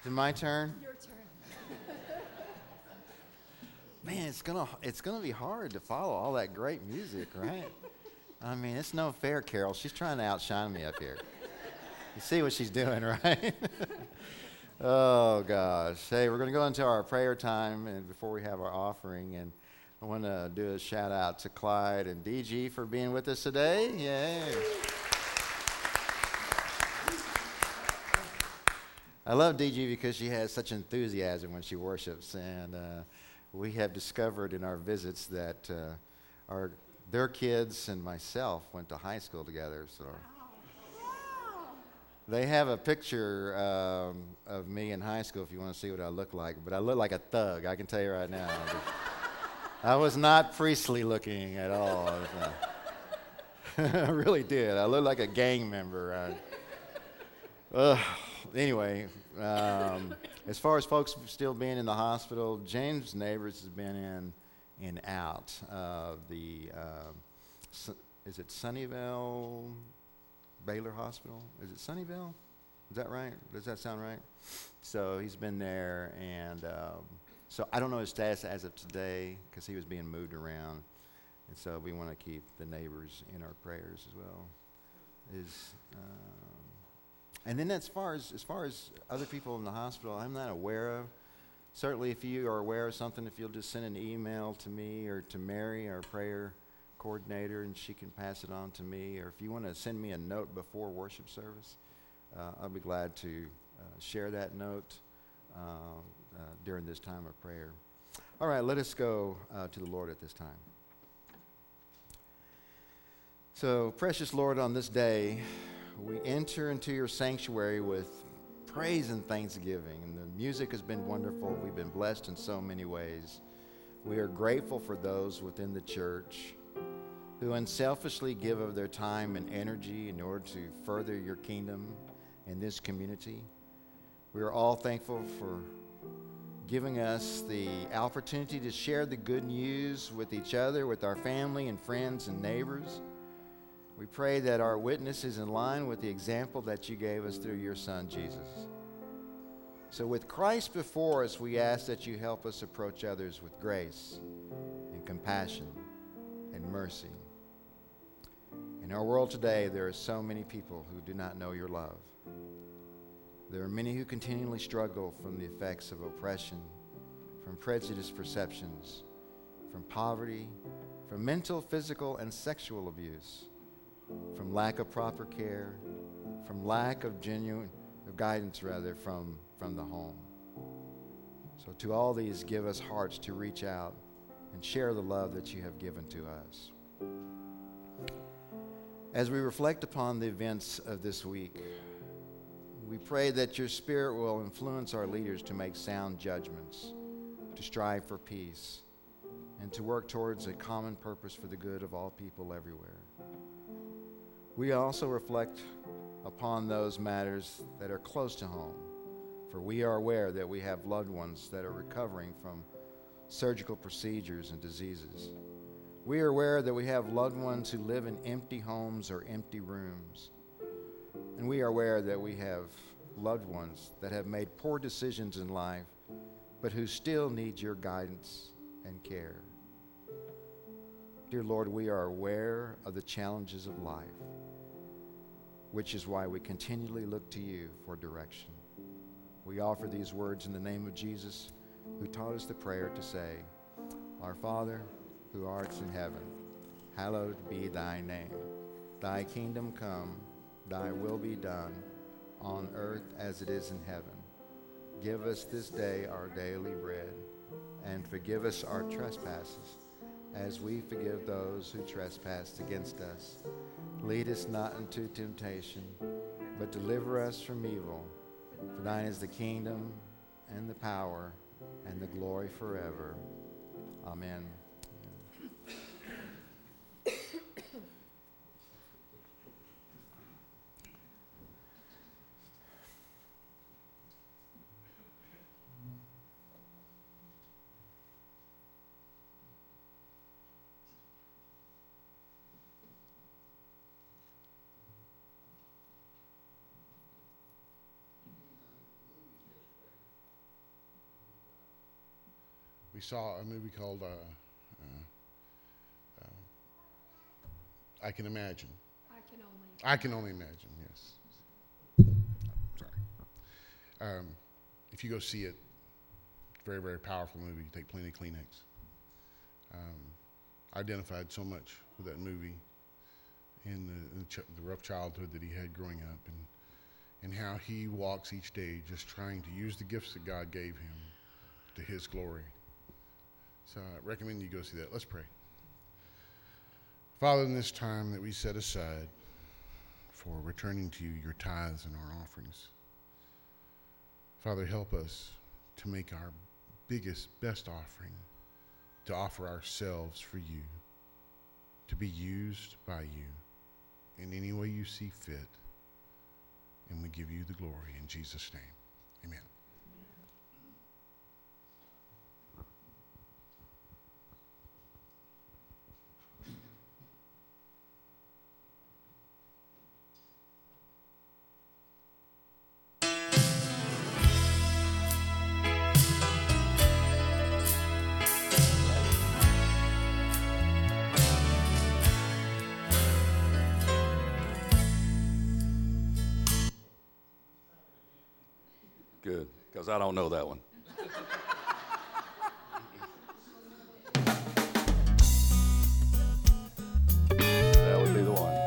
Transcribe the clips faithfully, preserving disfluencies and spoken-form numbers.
it my turn? Your turn. Man, it's gonna it's gonna be hard to follow all that great music, right? I mean, it's no fair, Carol. She's trying to outshine me up here. You see what she's doing, right? Oh gosh. Hey, we're gonna go into our prayer time, and before we have our offering, and I want to do a shout out to Clyde and D G for being with us today. Yay! I love D G because she has such enthusiasm when she worships, and uh, we have discovered in our visits that uh, our their kids and myself went to high school together. So they have a picture um, of me in high school if you want to see what I look like. But I look like a thug, I can tell you right now. I was not priestly looking at all. I, was, uh, I really did. I looked like a gang member. I, uh, Anyway, um, as far as folks still being in the hospital, James Neighbors has been in and out of the, uh, is it Sunnyvale Baylor Hospital? Is it Sunnyvale? Is that right? Does that sound right? So he's been there, and um, so I don't know his status as of today because he was being moved around, and so we want to keep the neighbors in our prayers as well. Is uh, And then as far as as far as other people in the hospital, I'm not aware of. Certainly, if you are aware of something, if you'll just send an email to me or to Mary, our prayer coordinator, and she can pass it on to me. Or if you want to send me a note before worship service, uh, I'll be glad to uh, share that note uh, uh, during this time of prayer. All right, let us go uh, to the Lord at this time. So, precious Lord, on this day, we enter into your sanctuary with praise and thanksgiving. And the music has been wonderful. We've been blessed in so many ways. We are grateful for those within the church who unselfishly give of their time and energy in order to further your kingdom in this community. We are all thankful for giving us the opportunity to share the good news with each other, with our family and friends and neighbors. We pray that our witness is in line with the example that you gave us through your Son, Jesus. So with Christ before us, we ask that you help us approach others with grace and compassion and mercy. In our world today, there are so many people who do not know your love. There are many who continually struggle from the effects of oppression, from prejudiced perceptions, from poverty, from mental, physical, and sexual abuse, from lack of proper care, from lack of genuine of guidance, rather, from, from the home. So to all these, give us hearts to reach out and share the love that you have given to us. As we reflect upon the events of this week, we pray that your Spirit will influence our leaders to make sound judgments, to strive for peace, and to work towards a common purpose for the good of all people everywhere. We also reflect upon those matters that are close to home, for we are aware that we have loved ones that are recovering from surgical procedures and diseases. We are aware that we have loved ones who live in empty homes or empty rooms. And we are aware that we have loved ones that have made poor decisions in life, but who still need your guidance and care. Dear Lord, we are aware of the challenges of life, which is why we continually look to you for direction. We offer these words in the name of Jesus, who taught us the prayer to say, Our Father, who art in heaven, hallowed be thy name. Thy kingdom come, thy will be done, on earth as it is in heaven. Give us this day our daily bread, and forgive us our trespasses, as we forgive those who trespass against us. Lead us not into temptation, but deliver us from evil. For thine is the kingdom, and the power, and the glory forever. Amen. we saw a movie called uh, uh, uh, I Can Imagine. I can only. I Can Only Imagine, yes. Sorry. Um, if you go see it, very, very powerful movie. You take plenty of Kleenex. Um, I identified so much with that movie in the, in the, ch- the rough childhood that he had growing up, and and how he walks each day just trying to use the gifts that God gave him to his glory. So I recommend you go see that. Let's pray. Father, in this time that we set aside for returning to you your tithes and our offerings, Father, help us to make our biggest, best offering, to offer ourselves for you, to be used by you in any way you see fit. And we give you the glory in Jesus' name. Amen. Good, because I don't know that one. That would be the one.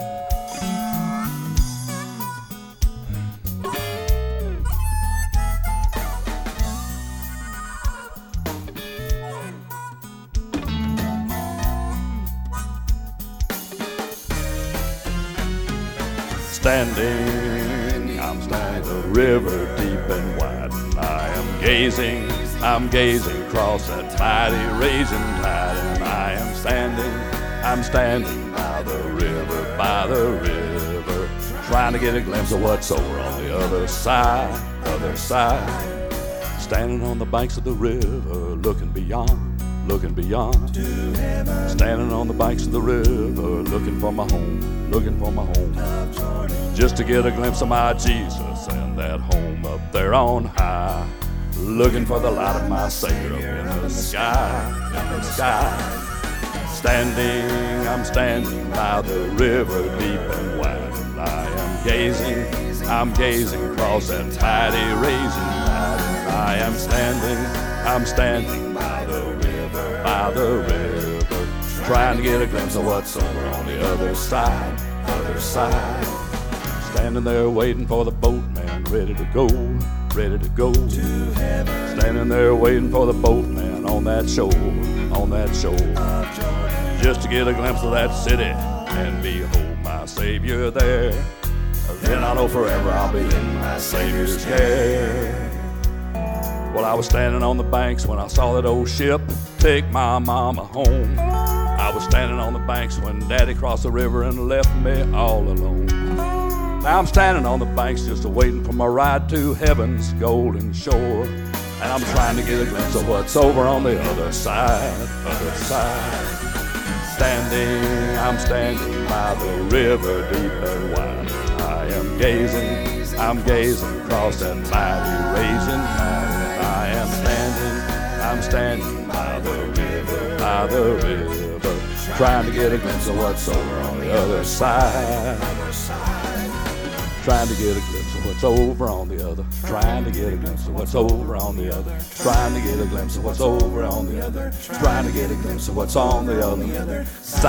Standing, I'm standing the river deep and wide, and I am gazing, I'm gazing across that mighty raging tide, and I am standing, I'm standing by the river, by the river, trying to get a glimpse of what's over on the other side, other side, standing on the banks of the river, looking beyond, looking beyond, standing on the banks of the river, looking for my home, looking for my home, just to get a glimpse of my Jesus and that home up there on high, looking for the light of my Savior up in the sky, in the sky. Standing, I'm standing by the river deep and wide, and I am gazing, I'm gazing across that mighty raging tide, and I am standing, I'm standing by the river, by the river, trying to get a glimpse of what's over on the other side, other side. Standing there waiting for the boatman, ready to go, ready to go. To heaven. Standing there waiting for the boatman on that shore, on that shore. Just to get a glimpse of that city and behold my Savior there. Then I know forever I'll be in my Savior's care. Well, I was standing on the banks when I saw that old ship take my mama home. I was standing on the banks when Daddy crossed the river and left me all alone. Now I'm standing on the banks just waiting for my ride to heaven's golden shore. And I'm trying to get a glimpse of what's over on the other side, other side. Standing, I'm standing by the river deep and wide. I am gazing, I'm gazing across that mighty raging tide. I am standing, I'm standing by the river, by the river, trying to get a glimpse of what's over on the other side. Trying to get a glimpse of what's over on the other. Trying to get a glimpse of what's over on the other. Trying to get a glimpse of what's over on the other. Trying to get a glimpse of what's on the other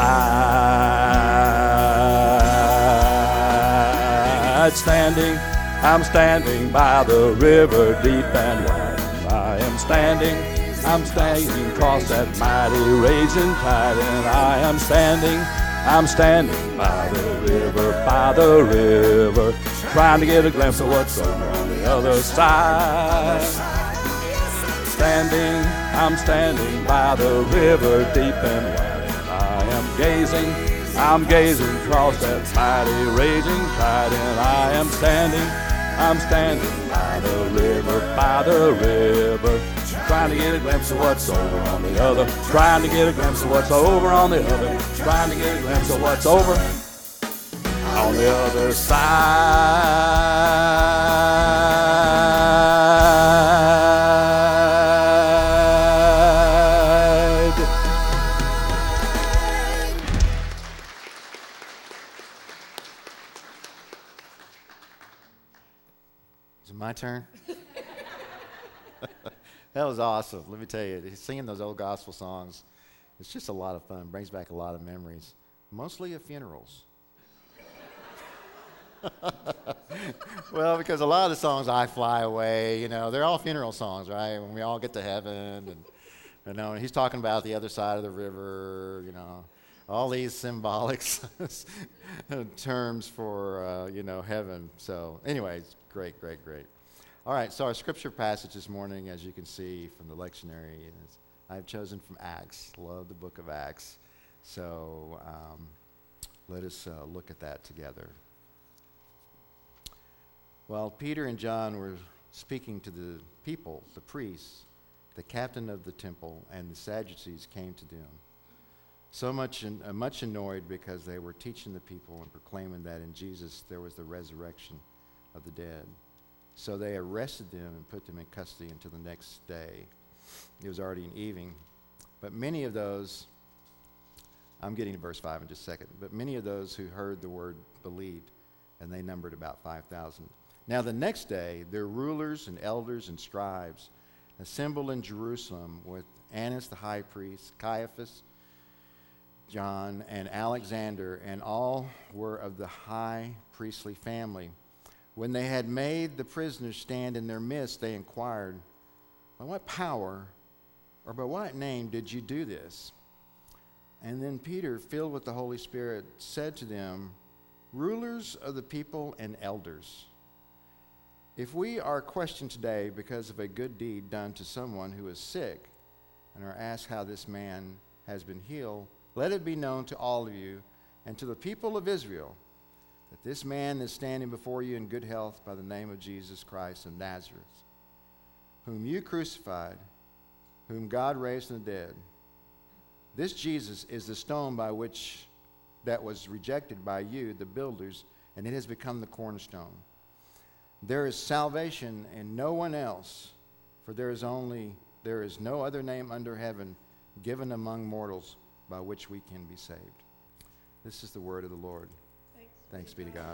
side. Standing, I'm standing by the river deep and wide. I am standing, I'm standing across that mighty raging tide, and I am standing, I'm standing by the river, by the river, trying to get a glimpse of what's over on the other side. Standing, I'm standing by the river deep and wide, and I am gazing, I'm gazing across that mighty raging tide, and I am standing, I'm standing by the river, by the river, trying to get a glimpse of what's over on the other, trying to get a glimpse of what's over on the other, trying to get a glimpse of what's over on the other side. it my turn? That was awesome. Let me tell you, singing those old gospel songs, it's just a lot of fun. Brings back a lot of memories, mostly of funerals. Well, because a lot of the songs, I Fly Away, you know, they're all funeral songs, right? When we all get to heaven, and you know, and he's talking about the other side of the river, you know, all these symbolic terms for, uh, you know, heaven. So anyways, great, great, great. All right, so our scripture passage this morning, as you can see from the lectionary, is I've chosen from Acts. Love the book of Acts. So um, let us uh, look at that together. While Peter and John were speaking to the people, the priests, the captain of the temple, and the Sadducees came to them, so much in, uh, much annoyed because they were teaching the people and proclaiming that in Jesus there was the resurrection of the dead. So they arrested them and put them in custody until the next day. It was already an evening. But many of those, I'm getting to verse five in just a second, but many of those who heard the word believed, and they numbered about five thousand. Now the next day, their rulers and elders and scribes assembled in Jerusalem with Annas the high priest, Caiaphas, John, and Alexander, and all were of the high priestly family. When they had made the prisoners stand in their midst, they inquired, by what power or by what name did you do this? And then Peter, filled with the Holy Spirit, said to them, rulers of the people and elders, if we are questioned today because of a good deed done to someone who is sick and are asked how this man has been healed, let it be known to all of you and to the people of Israel that this man is standing before you in good health by the name of Jesus Christ of Nazareth, whom you crucified, whom God raised from the dead. This Jesus is the stone by which that was rejected by you, the builders, and it has become the cornerstone. There is salvation in no one else, for there is only there is no other name under heaven given among mortals by which we can be saved. This is the word of the Lord. Thanks, Thanks be to God.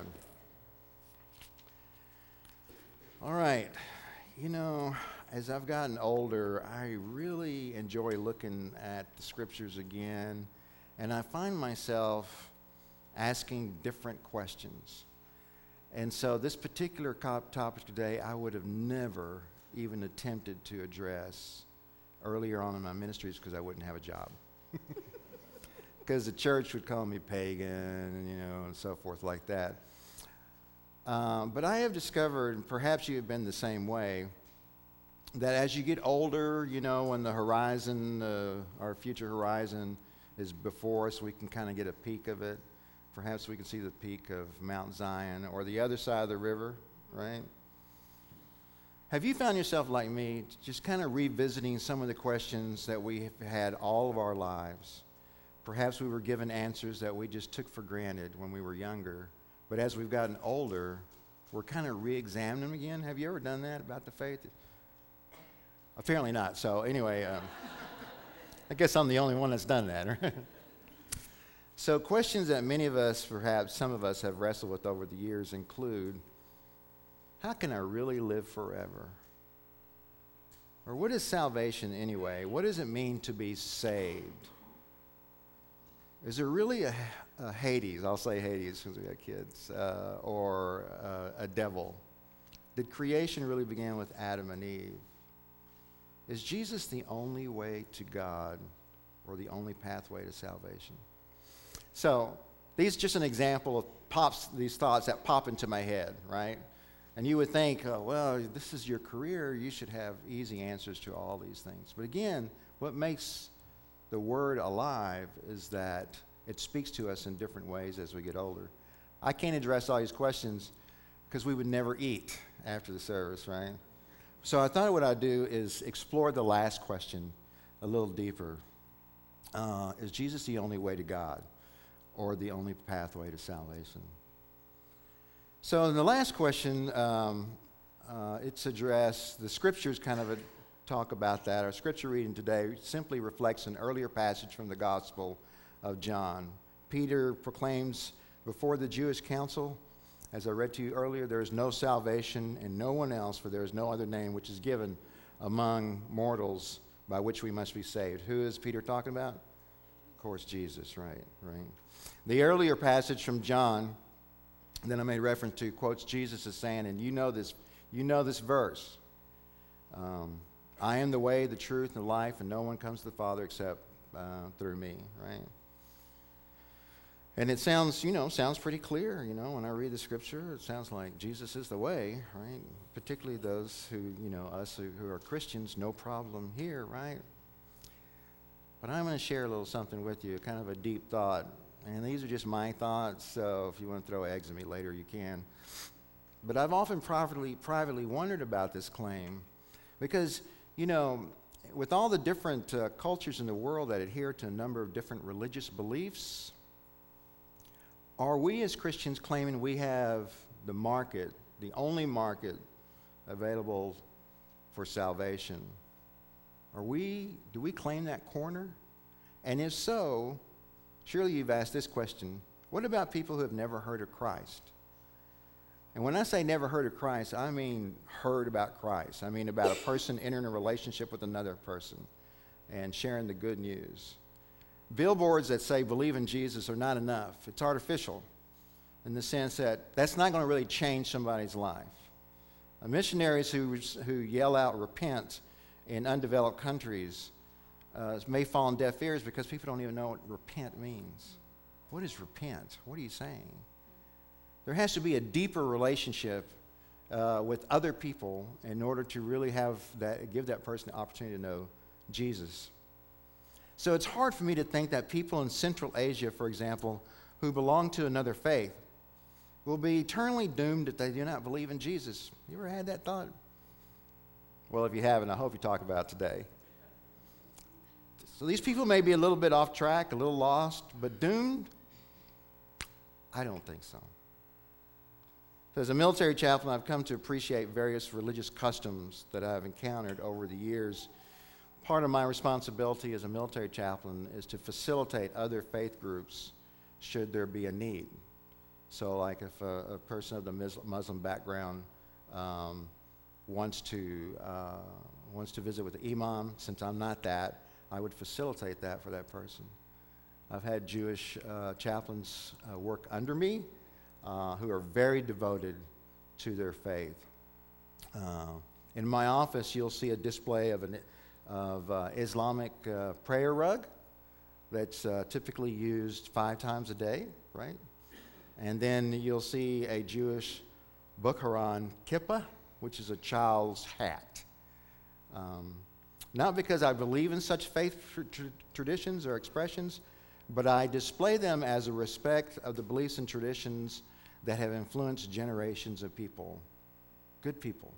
All right. You know, as I've gotten older, I really enjoy looking at the scriptures again, and I find myself asking different questions. And so this particular topic today, I would have never even attempted to address earlier on in my ministries because I wouldn't have a job. Because the church would call me pagan, and, you know, and so forth like that. Um, but I have discovered, and perhaps you have been the same way, that as you get older, you know, when the horizon, uh, our future horizon is before us, we can kind of get a peek of it. Perhaps we can see the peak of Mount Zion or the other side of the river, right? Have you found yourself like me, just kind of revisiting some of the questions that we have had all of our lives? Perhaps we were given answers that we just took for granted when we were younger, but as we've gotten older, we're kind of re-examining them again. Have you ever done that about the faith? Apparently not. So anyway, um, I guess I'm the only one that's done that, right? So questions that many of us, perhaps some of us, have wrestled with over the years include, how can I really live forever? Or what is salvation anyway? What does it mean to be saved? Is there really a, a Hades? I'll say Hades because we got kids. Uh, or uh, a devil? Did creation really begin with Adam and Eve? Is Jesus the only way to God or the only pathway to salvation? So these are just an example of pops, these thoughts that pop into my head, right? And you would think, oh, well, this is your career. You should have easy answers to all these things. But again, what makes the Word alive is that it speaks to us in different ways as we get older. I can't address all these questions because we would never eat after the service, right? So I thought what I'd do is explore the last question a little deeper. Uh, is Jesus the only way to God or the only pathway to salvation? So in the last question, um, uh, it's addressed, the scriptures kind of a, talk about that. Our scripture reading today simply reflects an earlier passage from the Gospel of John. Peter proclaims before the Jewish council As I read to you earlier, there is no salvation in no one else, for there is no other name which is given among mortals by which we must be saved. Who is Peter talking about? Of course, Jesus, right, right. The earlier passage from John that I made reference to quotes Jesus as saying, and you know this, you know this verse, um, I am the way, the truth, and the life, and no one comes to the Father except uh, through me, right? And it sounds, you know, sounds pretty clear, you know, when I read the scripture, it sounds like Jesus is the way, right? Particularly those who, you know, us who, who are Christians, no problem here, right? But I'm going to share a little something with you, kind of a deep thought. And these are just my thoughts, so if you want to throw eggs at me later, you can. But I've often privately, privately wondered about this claim because, you know, with all the different uh, cultures in the world that adhere to a number of different religious beliefs, are we as Christians claiming we have the market, the only market available for salvation? Are we, do we claim that corner? And if so, surely you've asked this question, what about people who have never heard of Christ? And when I say never heard of Christ, I mean heard about Christ. I mean about a person entering a relationship with another person and sharing the good news. Billboards that say believe in Jesus are not enough. It's artificial in the sense that that's not going to really change somebody's life. Uh, missionaries who, who yell out repent in undeveloped countries uh, may fall on deaf ears because people don't even know what repent means. What is repent? What are you saying? There has to be a deeper relationship uh, with other people in order to really have that, give that person the opportunity to know Jesus. So it's hard for me to think that people in Central Asia, for example, who belong to another faith, will be eternally doomed if they do not believe in Jesus. You ever had that thought? Well, if you haven't, I hope you talk about it today. So these people may be a little bit off track, a little lost, but doomed? I don't think so. So as a military chaplain, I've come to appreciate various religious customs that I've encountered over the years. Part of my responsibility as a military chaplain is to facilitate other faith groups should there be a need. So like if a, a person of the Muslim background um, wants to uh, wants to visit with the imam, since I'm not that, I would facilitate that for that person. I've had Jewish uh, chaplains uh, work under me uh, who are very devoted to their faith. Uh, in my office, you'll see a display of an of uh, Islamic uh, prayer rug that's uh, typically used five times a day, right? And then you'll see a Jewish Bukharan kippah, which is a child's hat. Um, not because I believe in such faith tr- tr- traditions or expressions, but I display them as a respect of the beliefs and traditions that have influenced generations of people, good people.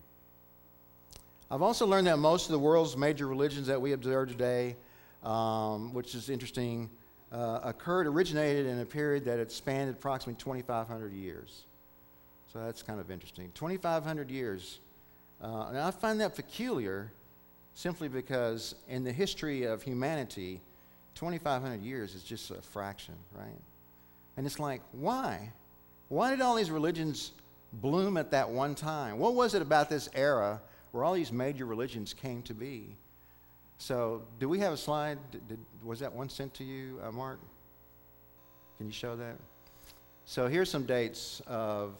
I've also learned that most of the world's major religions that we observe today, um, which is interesting, uh, occurred, originated in a period that had spanned approximately twenty-five hundred years. So that's kind of interesting. twenty-five hundred years. Uh, and I find that peculiar simply because in the history of humanity, twenty-five hundred years is just a fraction, right? And it's like, why? Why did all these religions bloom at that one time? What was it about this era where all these major religions came to be? So, do we have a slide? Did, did, was that one sent to you, uh, Mark? Can you show that? So here's some dates of,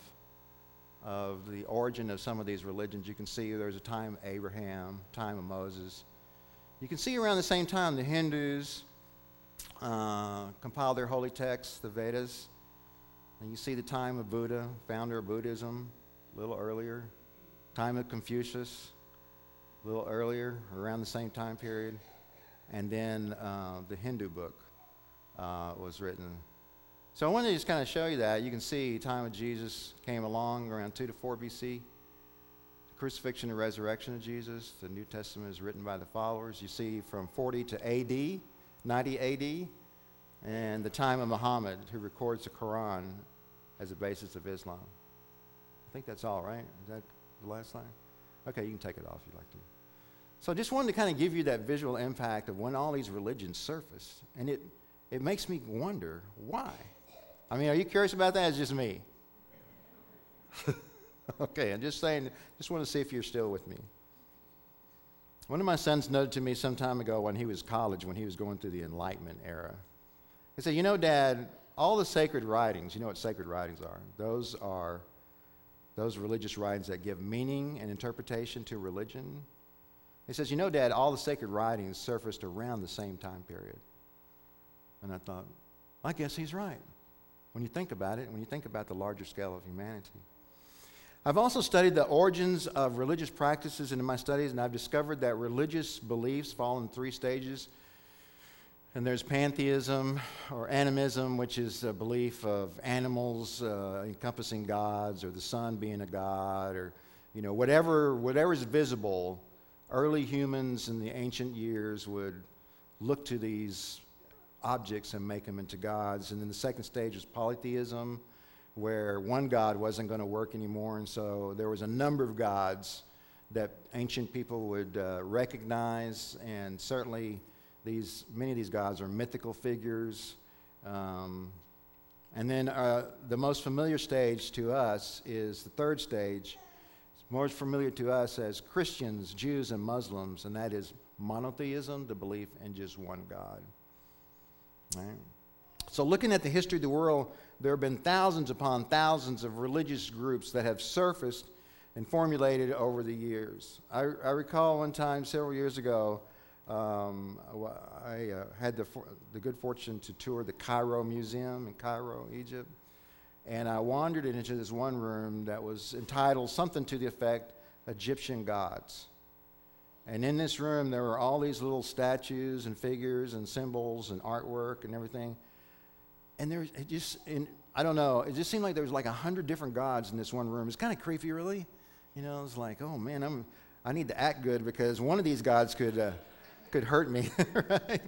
of the origin of some of these religions. You can see there's a time of Abraham, time of Moses. You can see around the same time the Hindus uh, compiled their holy texts, the Vedas. And you see the time of Buddha, founder of Buddhism, a little earlier. Time of Confucius, a little earlier, around the same time period. And then uh, the Hindu book uh, was written. So I wanted to just kind of show you that. You can see the time of Jesus came along around two to four B C. The crucifixion and resurrection of Jesus. The New Testament is written by the followers. You see from forty to A D, ninety A D, and the time of Muhammad, who records the Quran as a basis of Islam. I think that's all, right? Is that the last slide? Okay, you can take it off if you'd like to. So I just wanted to kind of give you that visual impact of when all these religions surfaced. And it, it makes me wonder, why? I mean, are you curious about that? It's just me. Okay, I'm just saying, just want to see if you're still with me. One of my sons noted to me some time ago when he was college, when he was going through the Enlightenment era. He said, you know, Dad, all the sacred writings, you know what sacred writings are? Those are those religious writings that give meaning and interpretation to religion. He says, you know, Dad, all the sacred writings surfaced around the same time period. And I thought, I guess he's right. When you think about it, when you think about the larger scale of humanity. I've also studied the origins of religious practices in my studies, and I've discovered that religious beliefs fall in three stages. And there's pantheism or animism, which is a belief of animals uh, encompassing gods, or the sun being a god, or you know whatever whatever is visible. Early humans in the ancient years would look to these objects and make them into gods. And then the second stage is polytheism, where one god wasn't going to work anymore, and so there was a number of gods that ancient people would uh, recognize, and certainly these many of these gods are mythical figures. Um, and then uh, the most familiar stage to us is the third stage. It's more familiar to us as Christians, Jews, and Muslims, and that is monotheism, the belief in just one God. All right? So looking at the history of the world, there have been thousands upon thousands of religious groups that have surfaced and formulated over the years. I, I recall one time several years ago, um, I uh, had the, for, the good fortune to tour the Cairo Museum in Cairo, Egypt. And I wandered into this one room that was entitled something to the effect, Egyptian Gods. And in this room, there were all these little statues and figures and symbols and artwork and everything. And there, it just, in, I don't know, it just seemed like there was like a hundred different gods in this one room. It's kind of creepy, really. You know, it's like, oh man, I'm, I need to act good because one of these gods could, uh, could hurt me, right?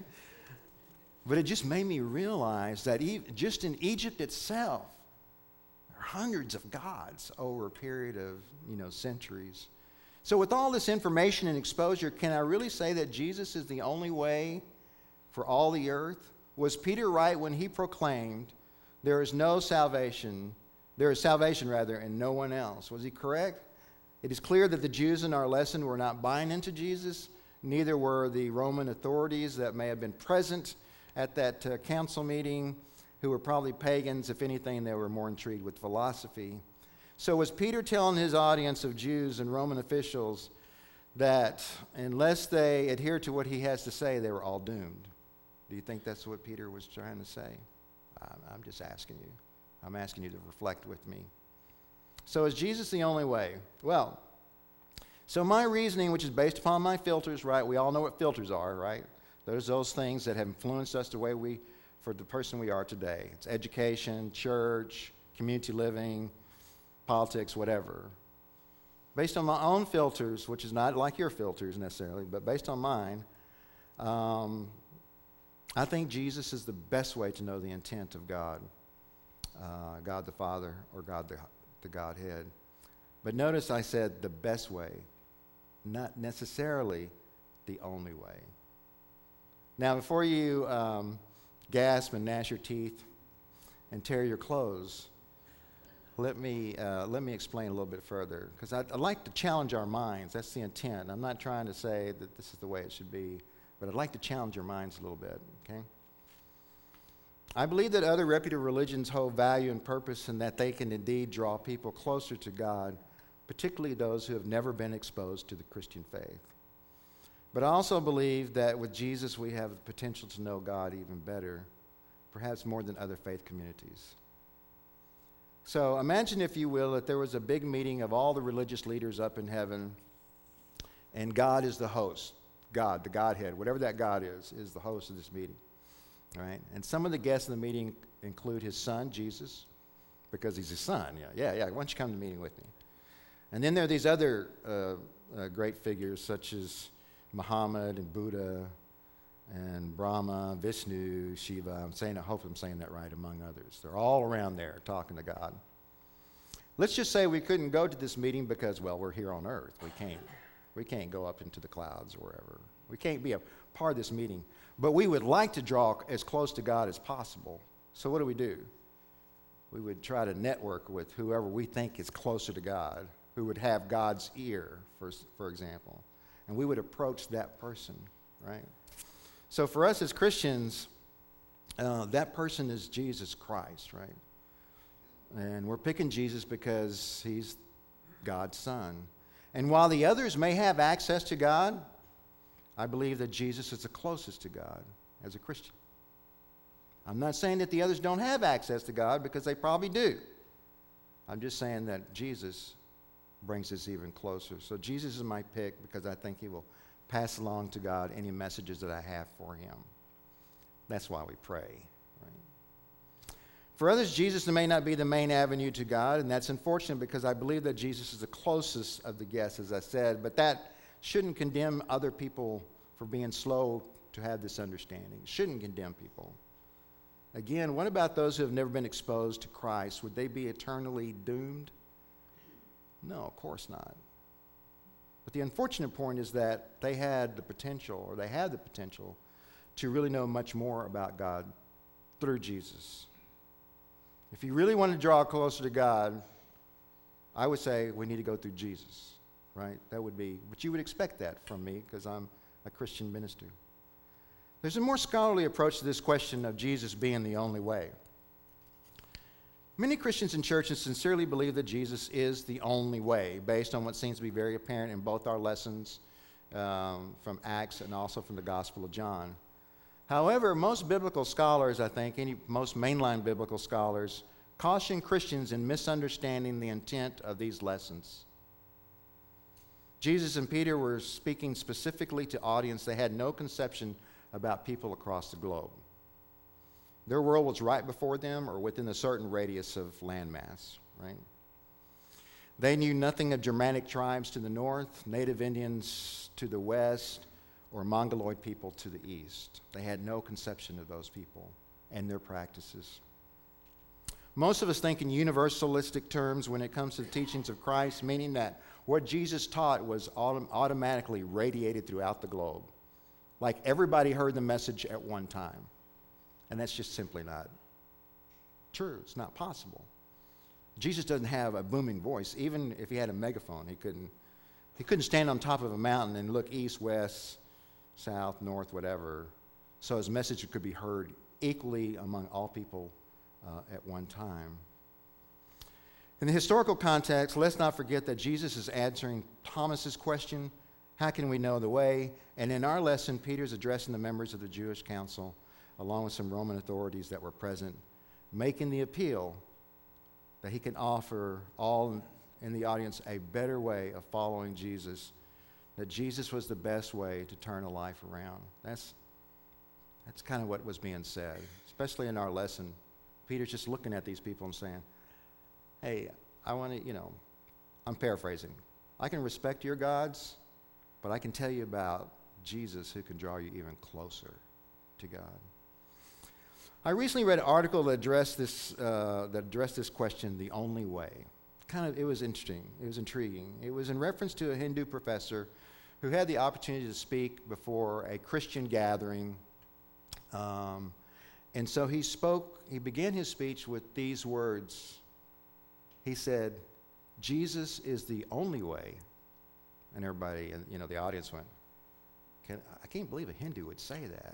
But it just made me realize that e- just in Egypt itself, there are hundreds of gods over a period of, you know, centuries. So with all this information and exposure, can I really say that Jesus is the only way for all the earth? Was Peter right when he proclaimed, there is no salvation, there is salvation rather, and no one else? Was he correct? It is clear that the Jews in our lesson were not buying into Jesus, neither were the Roman authorities that may have been present at that uh, council meeting, who were probably pagans. If anything, they were more intrigued with philosophy. So was Peter telling his audience of Jews and Roman officials that unless they adhere to what he has to say, they were all doomed? Do you think that's what Peter was trying to say? I'm just asking you. I'm asking you to reflect with me. So is Jesus the only way? Well, so my reasoning, which is based upon my filters, right? We all know what filters are, right? Those those things that have influenced us the way we, for the person we are today. It's education, church, community living, politics, whatever. Based on my own filters, which is not like your filters necessarily, but based on mine, um, I think Jesus is the best way to know the intent of God, uh, God the Father or God the, the Godhead. But notice I said the best way, not necessarily the only way. Now, before you um, gasp and gnash your teeth and tear your clothes, let me uh, let me explain a little bit further, because I'd, I'd like to challenge our minds. That's the intent. I'm not trying to say that this is the way it should be, but I'd like to challenge your minds a little bit, okay? I believe that other reputable religions hold value and purpose, and that they can indeed draw people closer to God, particularly those who have never been exposed to the Christian faith. But I also believe that with Jesus we have the potential to know God even better, perhaps more than other faith communities. So imagine, if you will, that there was a big meeting of all the religious leaders up in heaven, and God is the host. God, the Godhead, whatever that God is, is the host of this meeting. All right? And some of the guests in the meeting include his son, Jesus, because he's his son. Yeah, yeah, yeah. Why don't you come to the meeting with me? And then there are these other uh, uh, great figures, such as Muhammad and Buddha and Brahma, Vishnu, Shiva. I'm saying, I hope I'm saying that right, among others. They're all around there talking to God. Let's just say we couldn't go to this meeting because, well, we're here on earth. We can't. We can't go up into the clouds or wherever. We can't be a part of this meeting. But we would like to draw as close to God as possible. So what do we do? we would try to network with whoever we think is closer to God, who would have God's ear, for, for example. And we would approach that person, right? So for us as Christians, uh, that person is Jesus Christ, right? And we're picking Jesus because he's God's son. And while the others may have access to God, I believe that Jesus is the closest to God as a Christian. I'm not saying that the others don't have access to God, because they probably do. I'm just saying that Jesus brings us even closer. So Jesus is my pick because I think he will pass along to God any messages that I have for him. That's why we pray. Right? For others, Jesus may not be the main avenue to God, and that's unfortunate because I believe that Jesus is the closest of the guests, as I said, but that shouldn't condemn other people for being slow to have this understanding. It shouldn't condemn people. Again, what about those who have never been exposed to Christ? Would they be eternally doomed? No, of course not. But the unfortunate point is that they had the potential, or they have the potential, to really know much more about God through Jesus. If you really want to draw closer to God, I would say we need to go through Jesus, right? That would be, but you would expect that from me because I'm a Christian minister. There's a more scholarly approach to this question of Jesus being the only way. Many Christians and churches sincerely believe that Jesus is the only way, based on what seems to be very apparent in both our lessons um, from Acts and also from the Gospel of John. However, most biblical scholars, I think, any, most mainline biblical scholars, caution Christians in misunderstanding the intent of these lessons. Jesus and Peter were speaking specifically to audience they had no conception about people across the globe. Their world was right before them or within a certain radius of landmass, right? They knew nothing of Germanic tribes to the north, native Indians to the west, or Mongoloid people to the east. They had no conception of those people and their practices. Most of us think in universalistic terms when it comes to the teachings of Christ, meaning that what Jesus taught was autom- automatically radiated throughout the globe. Like everybody heard the message at one time. And that's just simply not true. It's not possible. Jesus doesn't have a booming voice. Even if he had a megaphone, he couldn't, he couldn't stand on top of a mountain and look east, west, south, north, whatever, so his message could be heard equally among all people uh, at one time. In the historical context, let's not forget that Jesus is answering Thomas's question, how can we know the way? And in our lesson, Peter's addressing the members of the Jewish council, along with some Roman authorities that were present, making the appeal that he can offer all in the audience a better way of following Jesus, that Jesus was the best way to turn a life around. That's, that's kind of what was being said, especially in our lesson. Peter's just looking at these people and saying, hey, I want to, you know, I'm paraphrasing. I can respect your gods, but I can tell you about Jesus who can draw you even closer to God. I recently read an article that addressed this, uh, that addressed this question, the only way. Kind of, it was interesting. It was intriguing. It was in reference to a Hindu professor who had the opportunity to speak before a Christian gathering. Um, and so he spoke, he began his speech with these words. He said, Jesus is the only way. And everybody, you know, the audience went, Can, I can't believe a Hindu would say that.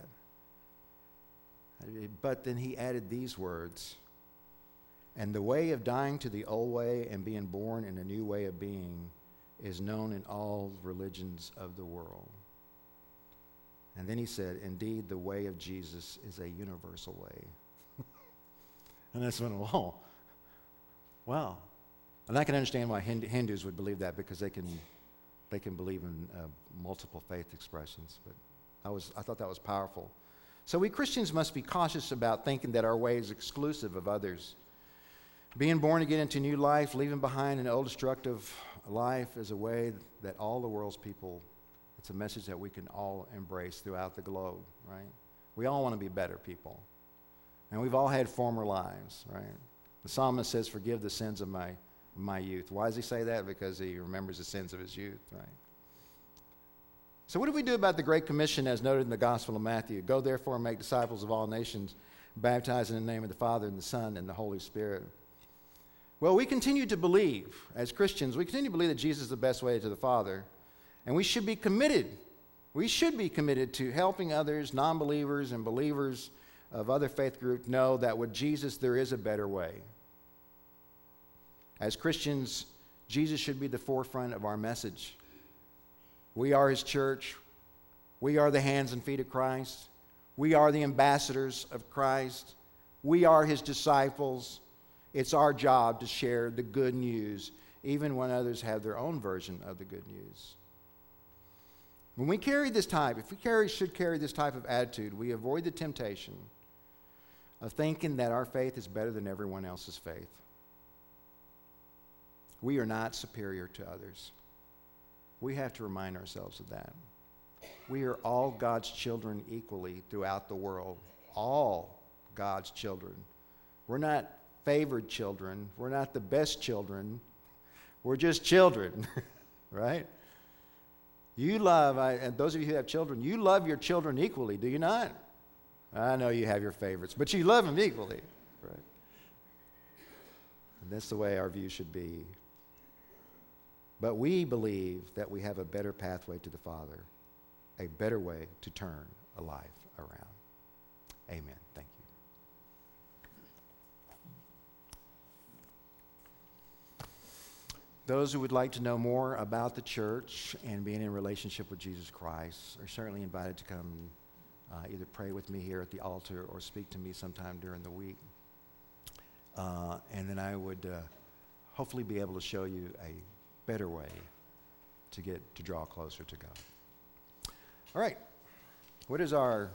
But then he added these words, and the way of dying to the old way and being born in a new way of being is known in all religions of the world. And then he said, indeed, the way of Jesus is a universal way. And that's when, whoa, wow. And I can understand why Hindus would believe that, because they can they can believe in uh, multiple faith expressions. But I was I thought that was powerful. So we Christians must be cautious about thinking that our way is exclusive of others. Being born again into new life, leaving behind an old destructive life, is a way that all the world's people, it's a message that we can all embrace throughout the globe, right? We all want to be better people. And we've all had former lives, right? The psalmist says, forgive the sins of my, my youth. Why does he say that? Because he remembers the sins of his youth, right? So what do we do about the Great Commission as noted in the Gospel of Matthew? Go therefore and make disciples of all nations, baptizing in the name of the Father and the Son and the Holy Spirit. Well, we continue to believe, as Christians, we continue to believe that Jesus is the best way to the Father, and we should be committed. We should be committed to helping others, non-believers and believers of other faith groups, know that with Jesus there is a better way. As Christians, Jesus should be the forefront of our message. We are his church. We are the hands and feet of Christ. We are the ambassadors of Christ. We are his disciples. It's our job to share the good news, even when others have their own version of the good news. When we carry this type, if we carry, should carry this type of attitude, we avoid the temptation of thinking that our faith is better than everyone else's faith. We are not superior to others. We have to remind ourselves of that. We are all God's children equally throughout the world. All God's children. We're not favored children. We're not the best children. We're just children, right? You love, I, and those of you who have children, you love your children equally, do you not? I know you have your favorites, but you love them equally, right? And that's the way our view should be. But we believe that we have a better pathway to the Father, a better way to turn a life around. Amen. Thank you. Those who would like to know more about the church and being in relationship with Jesus Christ are certainly invited to come uh, either pray with me here at the altar or speak to me sometime during the week. Uh, and then I would uh, hopefully be able to show you a better way to get to draw closer to God. All right. What is our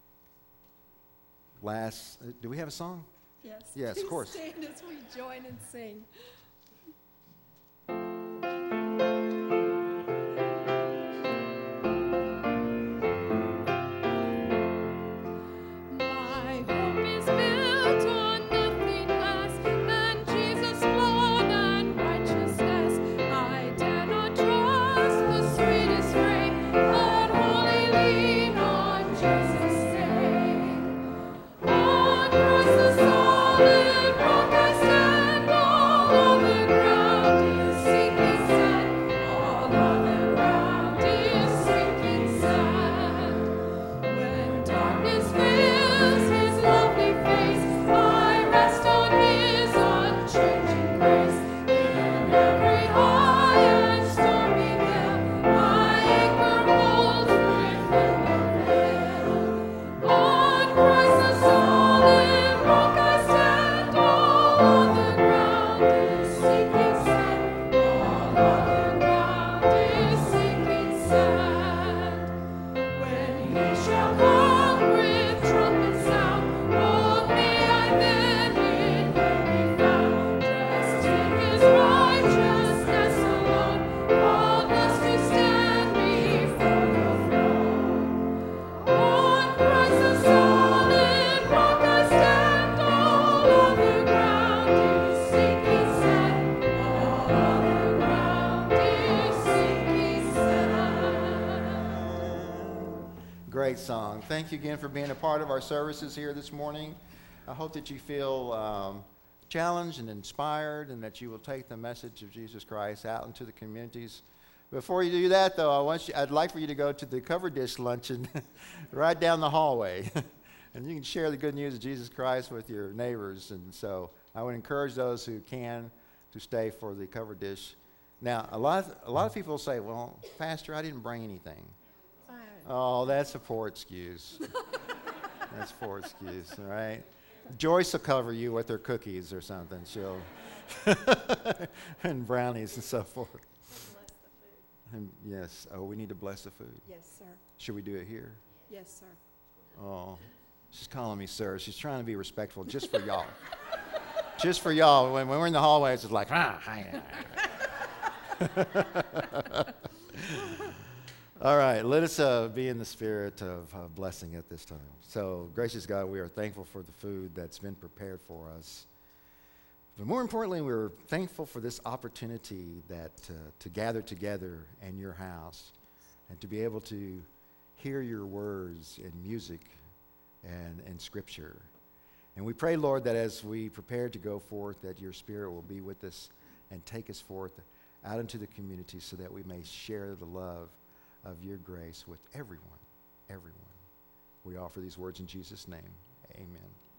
last, uh, do we have a song? Yes. Yes, of course. Stand as we join and sing. Great song. Thank you again for being a part of our services here this morning. I hope that you feel um, challenged and inspired and that you will take the message of Jesus Christ out into the communities. Before you do that, though, I want you, I'd like for you to go to the Cover Dish Luncheon right down the hallway. And you can share the good news of Jesus Christ with your neighbors. And so I would encourage those who can to stay for the Cover Dish. Now, a lot of, a lot of people say, well, Pastor, I didn't bring anything. Oh, that's a poor excuse. That's a poor excuse, all right? Joyce will cover you with her cookies or something. She'll and brownies and so forth. Bless the food. And yes. Oh, we need to bless the food. Yes, sir. Should we do it here? Yes, sir. Oh, she's calling me sir. She's trying to be respectful just for y'all. Just for y'all. When, when we're in the hallway, it's just like, ah, hi. All right, let us uh, be in the spirit of uh, blessing at this time. So, gracious God, we are thankful for the food that's been prepared for us. But more importantly, we're thankful for this opportunity that uh, to gather together in your house and to be able to hear your words in music and in Scripture. And And we pray, Lord, that as we prepare to go forth, that your Spirit will be with us and take us forth out into the community so that we may share the love of your grace with everyone, everyone. We offer these words in Jesus' name. Amen.